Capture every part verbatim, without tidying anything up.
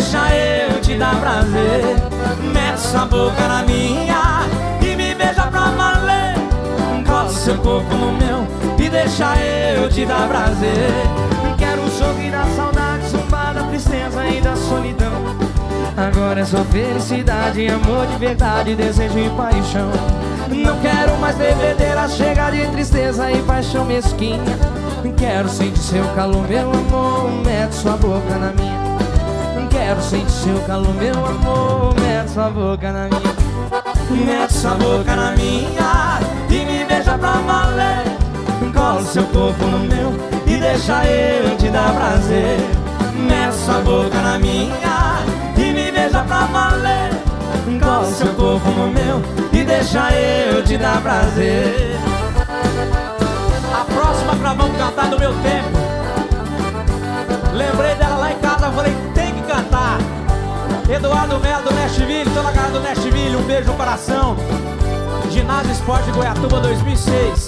deixa eu te dar prazer. Mete sua boca na minha e me beija pra valer. Cola seu corpo no meu e deixa eu te dar prazer. Quero um sorrir da saudade, zumbar da tristeza e da solidão. Agora é só felicidade, amor de verdade, desejo e paixão. Não quero mais bebedeira, chega de tristeza e paixão mesquinha. Quero sentir seu calor, meu amor, mete sua boca na minha. Quero sentir seu calor, meu amor, mete sua boca na minha. Mete sua boca na minha e me beija pra valer. Cola seu corpo no meu e deixa eu te dar prazer. Mete sua boca na minha e me beija pra valer. Cola seu corpo no meu e deixa eu te dar prazer. A próxima pra vamos cantar do meu tempo. Lembrei dela lá em casa, falei, tem que cantar. Eduardo Melo do Nashville, toda a galera do Nashville, um beijo no coração. Ginásio Esporte Goiatuba dois mil e seis.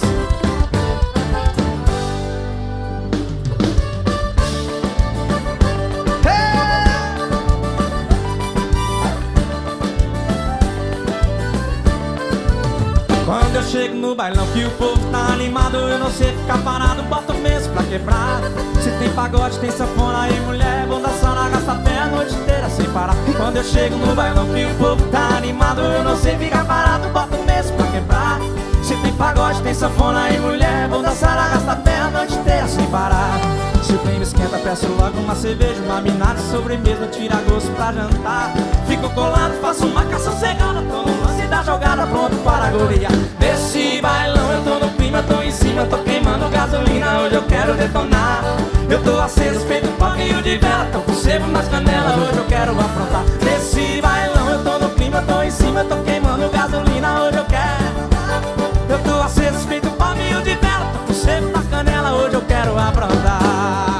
Quando eu chego no bailão que o povo tá animado, eu não sei ficar parado, boto mesmo pra quebrar. Se tem pagode, tem sanfona e mulher, vou dançar na gasta até a noite inteira sem parar. Quando eu chego no bailão que o povo tá animado, eu não sei ficar parado, boto mesmo pra quebrar. Se tem pagode, tem sanfona e mulher, vou dançar na gasta até a noite inteira sem parar. Se o clima esquenta, peço logo uma cerveja, uma minada, sobremesa, tira gosto pra jantar. Fico colado, faço uma caça cegada, tô no lance da jogada, pronto para golear. Desse bailão eu tô no clima, tô em cima, tô queimando gasolina, hoje eu quero detonar. Eu tô aceso, feito pouquinho de vela, tô com sebo nas canelas, hoje eu quero aprontar. Desse bailão eu tô no clima, tô em cima, tô queimando gasolina, hoje eu quero. Eu tô aceso, feito pouquinho de vela, tô com sebo nas canelas, hoje eu quero aprontar.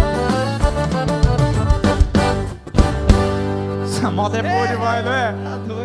Essa moda é boa demais, não é?